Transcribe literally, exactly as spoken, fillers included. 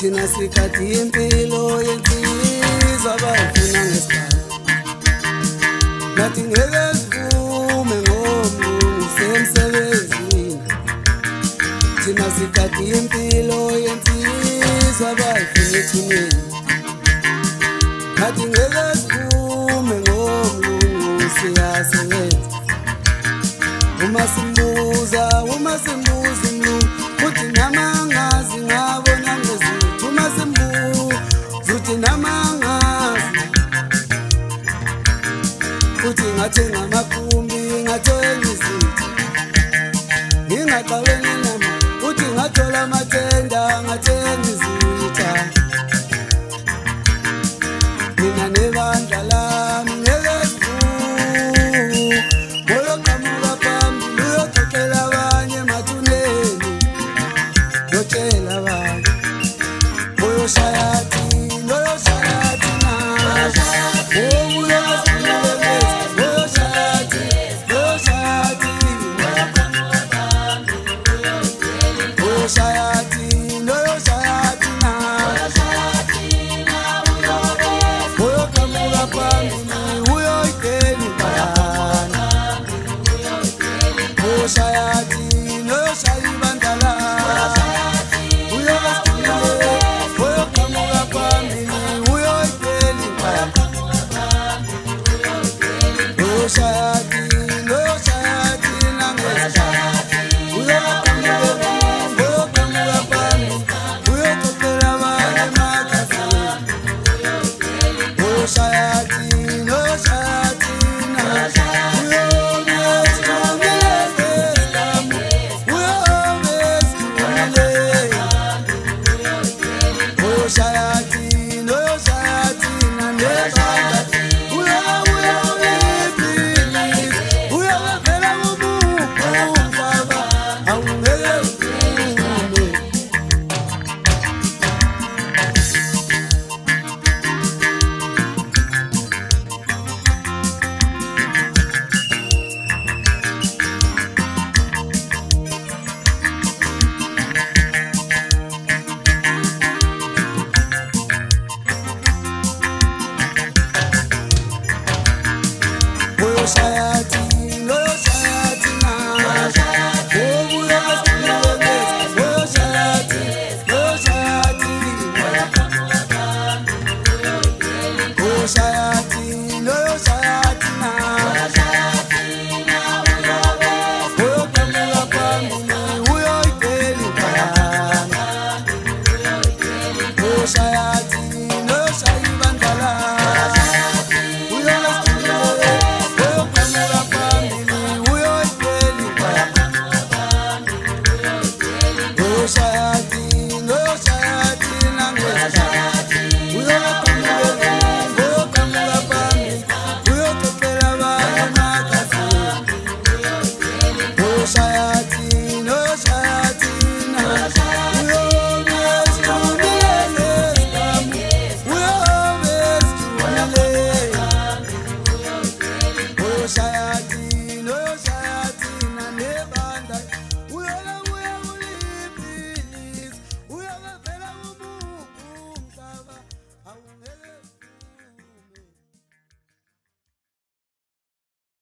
thina sikhathi impilo yensizwa abayifuna ngesikhathi nathi ngeke sivume ngomlungu semsebenzini thina sikhathi impilo yensizwa abayifuna ethuneni nathi ngeke sivume ngomlungu siyasebenza uma simbuza uma simbuza umlungu futhi namangazi ngabona ngezithu uma simbuza futhi namangazi futhi ngathenga amakhumbi ngathenga izithu ngingaqabeni nama futhi ngathola amathenda ngathenga izitha mina nebandla lami ngeke sivume ngoyoqhamuka phambili uyoxoxela abanye emathuneni yotshela abanye uyoshaya thina uyoshaya thina Shaya